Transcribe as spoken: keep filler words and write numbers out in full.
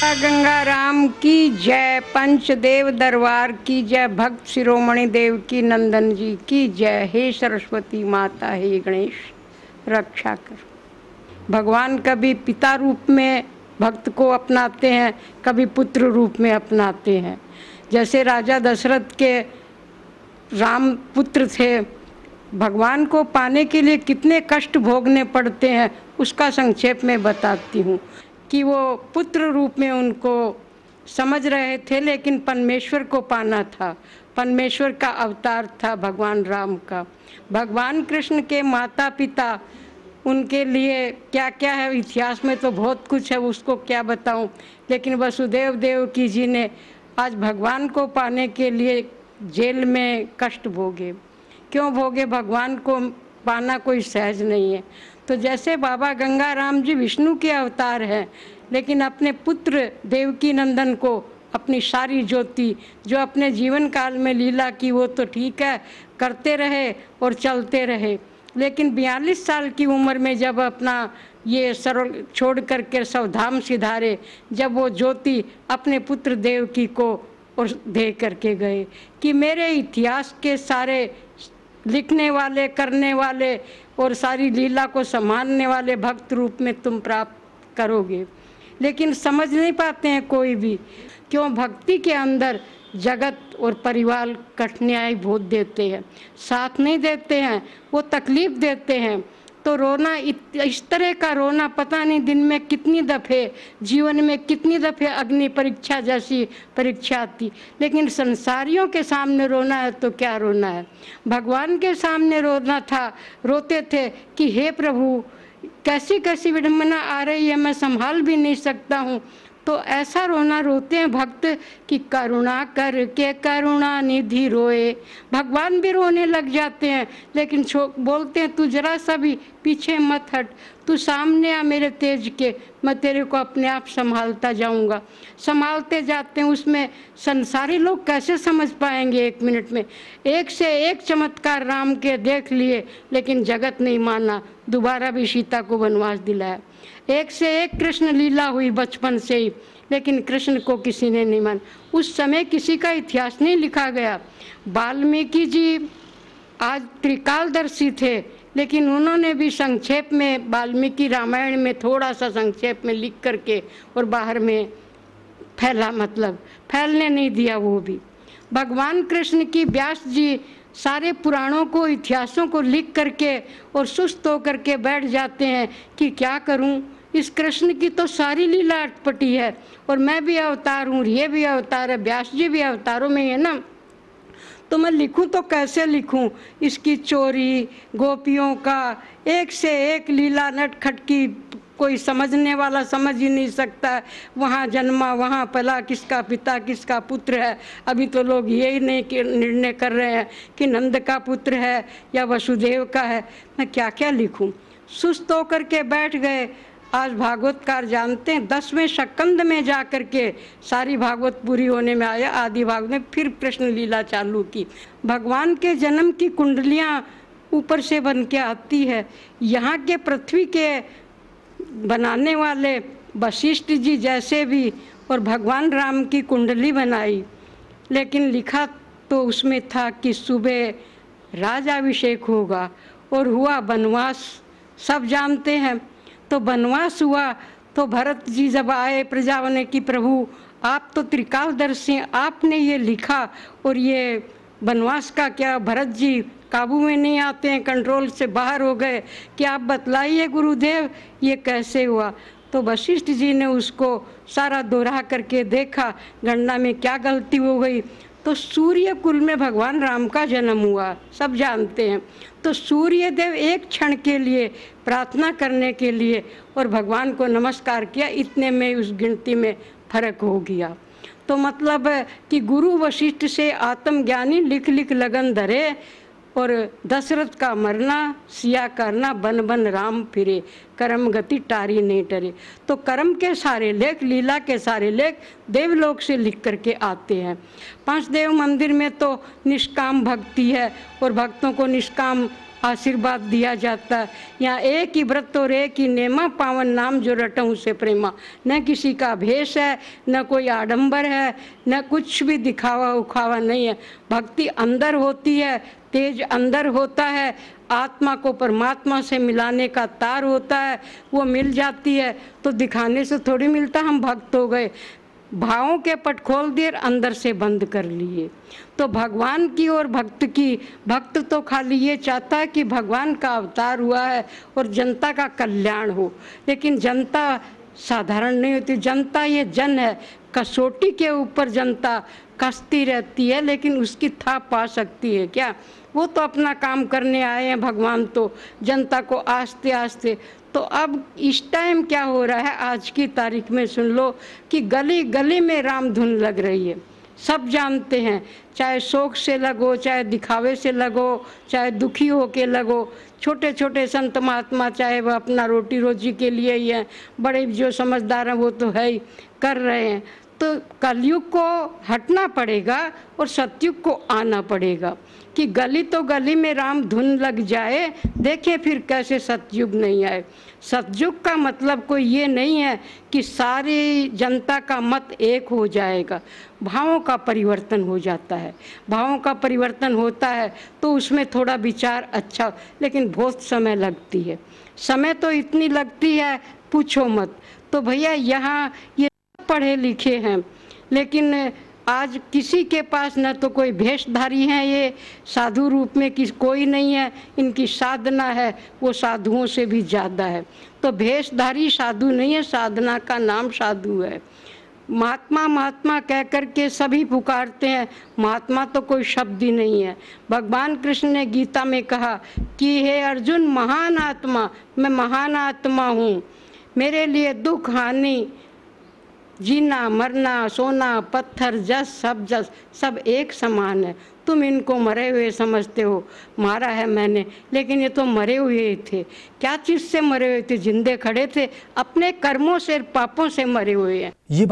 गंगा राम की जय, पंचदेव दरबार की जय, भक्त शिरोमणि देव की नंदन जी की जय। हे सरस्वती माता, हे गणेश रक्षा कर। भगवान कभी पिता रूप में भक्त को अपनाते हैं, कभी पुत्र रूप में अपनाते हैं। जैसे राजा दशरथ के राम पुत्र थे, भगवान को पाने के लिए कितने कष्ट भोगने पड़ते हैं उसका संक्षेप में बताती हूँ कि वो पुत्र रूप में उनको समझ रहे थे, लेकिन परमेश्वर को पाना था। परमेश्वर का अवतार था भगवान राम का। भगवान कृष्ण के माता पिता, उनके लिए क्या क्या है इतिहास में तो बहुत कुछ है, उसको क्या बताऊं। लेकिन वसुदेव देव की जी ने आज भगवान को पाने के लिए जेल में कष्ट भोगे। क्यों भोगे? भगवान को पाना कोई सहज नहीं है। तो जैसे बाबा गंगा राम जी विष्णु के अवतार हैं, लेकिन अपने पुत्र देवकी नंदन को अपनी सारी ज्योति जो अपने जीवन काल में लीला की वो तो ठीक है, करते रहे और चलते रहे। लेकिन बयालीस साल की उम्र में जब अपना ये सर्व छोड़ करके सवधाम सिधारे, जब वो ज्योति अपने पुत्र देवकी को और दे करके गए कि मेरे इतिहास के सारे लिखने वाले, करने वाले और सारी लीला को संभालने वाले भक्त रूप में तुम प्राप्त करोगे। लेकिन समझ नहीं पाते हैं कोई भी। क्यों? भक्ति के अंदर जगत और परिवार कठिनाई बहुत देते हैं, साथ नहीं देते हैं, वो तकलीफ देते हैं। तो रोना, इस तरह का रोना पता नहीं दिन में कितनी दफ़े, जीवन में कितनी दफ़े अग्नि परीक्षा जैसी परीक्षा आती। लेकिन संसारियों के सामने रोना है तो क्या रोना है? भगवान के सामने रोना था, रोते थे कि हे प्रभु, कैसी कैसी विडंबना आ रही है, मैं संभाल भी नहीं सकता हूँ। तो ऐसा रोना रोते हैं भक्त कि करुणा करके करुणा निधि रोए। भगवान भी रोने लग जाते हैं, लेकिन बोलते हैं तू जरा सा भी पीछे मत हट, तू सामने आ मेरे तेज के, मैं तेरे को अपने आप संभालता जाऊंगा। संभालते जाते हैं। उसमें संसारी लोग कैसे समझ पाएंगे? एक मिनट में एक से एक चमत्कार राम के देख लिए, लेकिन जगत नहीं माना, दोबारा भी सीता को वनवास दिलाया। एक से एक कृष्ण लीला हुई बचपन से ही, लेकिन कृष्ण को किसी ने नहीं माना। उस समय किसी का इतिहास नहीं लिखा गया। वाल्मीकि जी आज त्रिकालदर्शी थे, लेकिन उन्होंने भी संक्षेप में वाल्मीकि रामायण में थोड़ा सा संक्षेप में लिख करके और बाहर में फैला, मतलब फैलने नहीं दिया। वो भी भगवान कृष्ण की व्यास जी सारे पुराणों को, इतिहासों को लिख करके और सुस्त होकर के बैठ जाते हैं कि क्या करूं, इस कृष्ण की तो सारी लीला अटपटी है और मैं भी अवतार हूँ, ये भी अवतार है, व्यास जी भी अवतारों में है ना, तो मैं लिखूं तो कैसे लिखूं? इसकी चोरी, गोपियों का एक से एक लीला नटखट की कोई समझने वाला समझ ही नहीं सकता। वहाँ जन्मा, वहाँ पला, किसका पिता किसका पुत्र है। अभी तो लोग यही नहीं निर्णय कर रहे हैं कि नंद का पुत्र है या वसुदेव का है। मैं क्या क्या लिखूं? सुस्त होकर के बैठ गए। आज भागवतकार जानते हैं दसवें सकंद में जा कर के सारी भागवत पूरी होने में आया। आदि भाग में फिर कृष्ण लीला चालू की। भगवान के जन्म की कुंडलियाँ ऊपर से बन के आती है। यहाँ के पृथ्वी के बनाने वाले वशिष्ठ जी जैसे भी और भगवान राम की कुंडली बनाई, लेकिन लिखा तो उसमें था कि सुबह राजाभिषेक होगा और हुआ वनवास। सब जानते हैं। तो वनवास हुआ तो भरत जी जब आए प्रजाओं ने कि प्रभु आप तो त्रिकालदर्शी, आपने ये लिखा और ये वनवास का क्या? भरत जी काबू में नहीं आते हैं, कंट्रोल से बाहर हो गए कि आप बतलाइए गुरुदेव ये कैसे हुआ। तो वशिष्ठ जी ने उसको सारा दोहरा करके देखा, गणना में क्या गलती हो गई। तो सूर्य कुल में भगवान राम का जन्म हुआ, सब जानते हैं। तो सूर्य देव एक क्षण के लिए प्रार्थना करने के लिए और भगवान को नमस्कार किया, इतने में उस गिनती में फर्क हो गया। तो मतलब है कि गुरु वशिष्ठ से आत्मज्ञानी लिख लिख लगन धरे और दशरथ का मरना सिया करना, बन बन राम फिरे, कर्म गति टारी नहीं टरे। तो कर्म के सारे लेख, लीला के सारे लेख देवलोक से लिख करके आते हैं। पांच देव मंदिर में तो निष्काम भक्ति है और भक्तों को निष्काम आशीर्वाद दिया जाता है। यहाँ एक ही व्रत और एक ही नेमा, पावन नाम जो रटऊँ से प्रेमा। न किसी का भेष है, न कोई आडंबर है, न कुछ भी दिखावा उखावा नहीं है। भक्ति अंदर होती है, तेज अंदर होता है, आत्मा को परमात्मा से मिलाने का तार होता है, वो मिल जाती है। तो दिखाने से थोड़ी मिलता हम भक्त हो गए। भावों के पट खोल दिए, अंदर से बंद कर लिए। तो भगवान की और भक्त की, भक्त तो खाली ये चाहता है कि भगवान का अवतार हुआ है और जनता का कल्याण हो, लेकिन जनता साधारण नहीं होती। जनता ये जन है, कसौटी के ऊपर जनता कसती रहती है, लेकिन उसकी था पा सकती है क्या? वो तो अपना काम करने आए हैं भगवान, तो जनता को आस्ते आस्ते। तो अब इस टाइम क्या हो रहा है, आज की तारीख में सुन लो कि गली गली में राम धुन लग रही है। सब जानते हैं, चाहे शौक से लगो, चाहे दिखावे से लगो, चाहे दुखी हो के लगो। छोटे छोटे संत महात्मा, चाहे वह अपना रोटी रोजी के लिए ही हैं, बड़े जो समझदार हैं वो तो है ही, कर रहे हैं। तो कलयुग को हटना पड़ेगा और सतयुग को आना पड़ेगा कि गली तो गली में राम धुन लग जाए। देखें फिर कैसे सतयुग नहीं आए। सतयुग का मतलब कोई ये नहीं है कि सारी जनता का मत एक हो जाएगा। भावों का परिवर्तन हो जाता है। भावों का परिवर्तन होता है तो उसमें थोड़ा विचार अच्छा, लेकिन बहुत समय लगती है। समय तो इतनी लगती है पूछो मत। तो भैया यहाँ ये पढ़े लिखे हैं, लेकिन आज किसी के पास न तो कोई भेषधारी है, ये साधु रूप में किस कोई नहीं है। इनकी साधना है वो साधुओं से भी ज़्यादा है। तो भेषधारी साधु नहीं है, साधना का नाम साधु है। महात्मा महात्मा कह कर के सभी पुकारते हैं, महात्मा तो कोई शब्द ही नहीं है। भगवान कृष्ण ने गीता में कहा कि हे अर्जुन, महान आत्मा, मैं महान आत्मा हूँ, मेरे लिए दुख हानि, जीना मरना, सोना पत्थर, जस सब जस सब एक समान है। तुम इनको मरे हुए समझते हो, मारा है मैंने, लेकिन ये तो मरे हुए थे। क्या चीज़ से मरे हुए थे? जिंदे खड़े थे, अपने कर्मों से, पापों से मरे हुए हैं। ये